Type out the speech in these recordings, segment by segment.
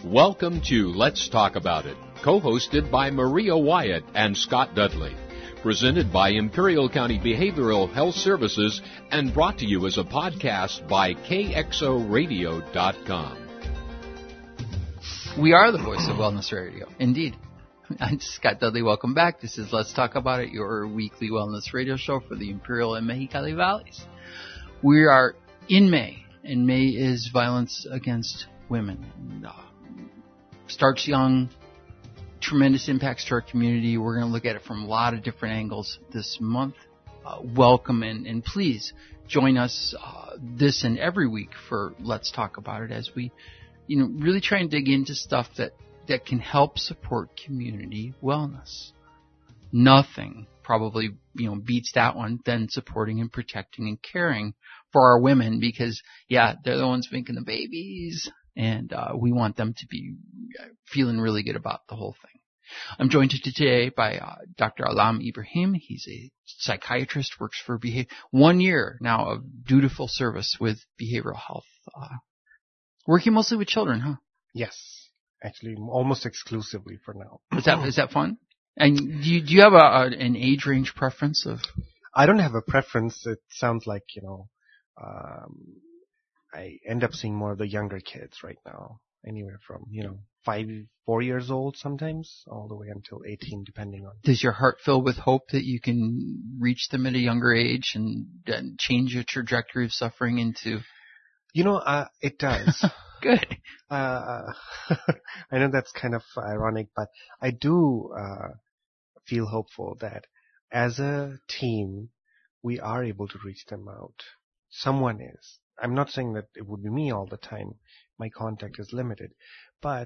Welcome to Let's Talk About It, co-hosted by Maria Wyatt and Scott Dudley. Presented by Imperial County Behavioral Health Services and brought to you as a podcast by KXORadio.com. We are the voice of Wellness Radio. Indeed. I'm Scott Dudley. Welcome back. This is Let's Talk About It, your weekly wellness radio show for the Imperial and Mexicali Valleys. We are in May, and May is violence against women. Starts young, tremendous impacts to our community. We're going to look at it from a lot of different angles this month. Welcome and please join us this and every week for Let's Talk About It as we, really try and dig into stuff that can help support community wellness. Nothing probably, beats that one than supporting and protecting and caring for our women because, they're the ones making the babies and we want them to be feeling really good about the whole thing. I'm joined today by Dr. Alam Ibrahim. He's a psychiatrist, works for 1 year now of dutiful service with behavioral health. Working mostly with children, huh? Yes. Actually, almost exclusively for now. Is that fun? And do you have an age range preference of? I don't have a preference. It sounds like, I end up seeing more of the younger kids right now. Anywhere from, 4 years old sometimes, all the way until 18, depending on. Does your heart fill with hope that you can reach them at a younger age and change your trajectory of suffering into? It does. Good. I know that's kind of ironic, but I do feel hopeful that as a team, we are able to reach them out. Someone is. I'm not saying that it would be me all the time. My contact is limited. But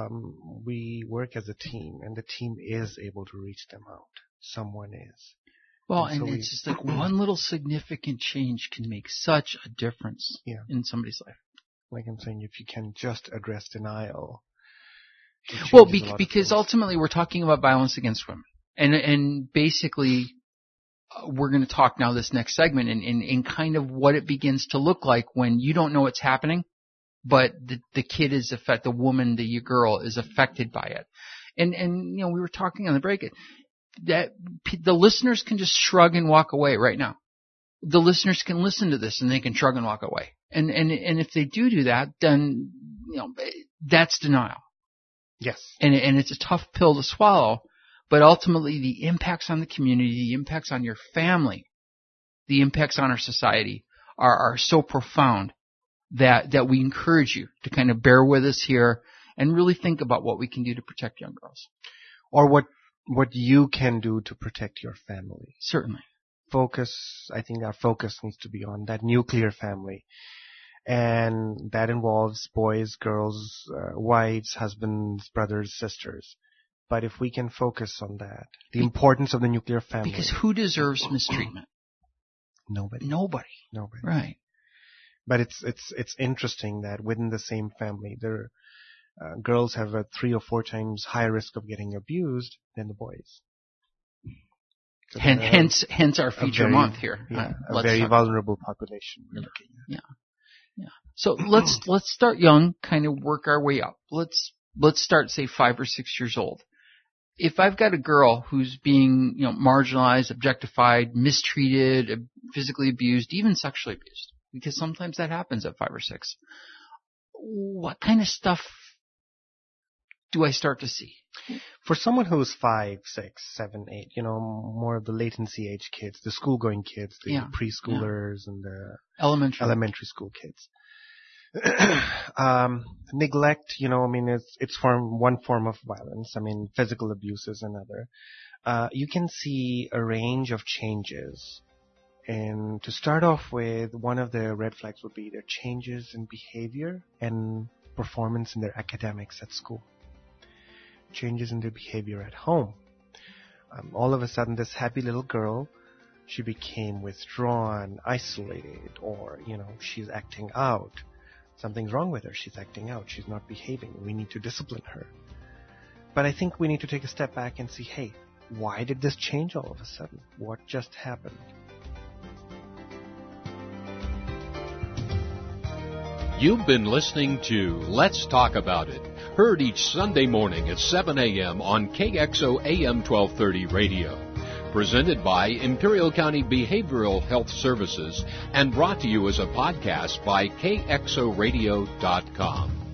we work as a team, and the team is able to reach them out. Someone is. Well, and it's just like one little significant change can make such a difference in somebody's life. Like I'm saying, if you can just address denial. Well, because ultimately we're talking about violence against women. And basically we're going to talk now this next segment in kind of what it begins to look like when you don't know what's happening, but the kid is affected, the woman, the girl is affected by it. And we were talking on the break that the listeners can just shrug and walk away right now. The listeners can listen to this and they can shrug and walk away. And if they do that, then, that's denial. Yes. And it's a tough pill to swallow, but ultimately the impacts on the community, the impacts on your family, the impacts on our society are so profound that we encourage you to kind of bear with us here and really think about what we can do to protect young girls. Or what you can do to protect your family. Certainly. I think our focus needs to be on that nuclear family. And that involves boys, girls, wives, husbands, brothers, sisters. But if we can focus on that, the importance of the nuclear family. Because who deserves mistreatment? Nobody. Right. But it's interesting that within the same family, girls have a 3 or 4 times higher risk of getting abused than the boys. So hence our feature month here. A very vulnerable population we're looking at. Yeah. So let's start young, kind of work our way up. Let's start, say, 5 or 6 years old. If I've got a girl who's being, marginalized, objectified, mistreated, physically abused, even sexually abused, because sometimes that happens at 5 or 6, what kind of stuff do I start to see? For someone who's 5, 6, 7, 8, more of the latency age kids, the school-going kids, the preschoolers and the elementary school kids. Neglect, it's one form of violence. Physical abuse is another. You can see a range of changes. And to start off with, one of the red flags would be their changes in behavior and performance in their academics at school. Changes in their behavior at home. All of a sudden, this happy little girl, she became withdrawn, isolated, or, she's acting out. Something's wrong with her. She's acting out. She's not behaving. We need to discipline her. But I think we need to take a step back and see, hey, why did this change all of a sudden? What just happened? You've been listening to Let's Talk About It, heard each Sunday morning at 7 a.m. on KXO AM 1230 radio. Presented by Imperial County Behavioral Health Services and brought to you as a podcast by KXORadio.com.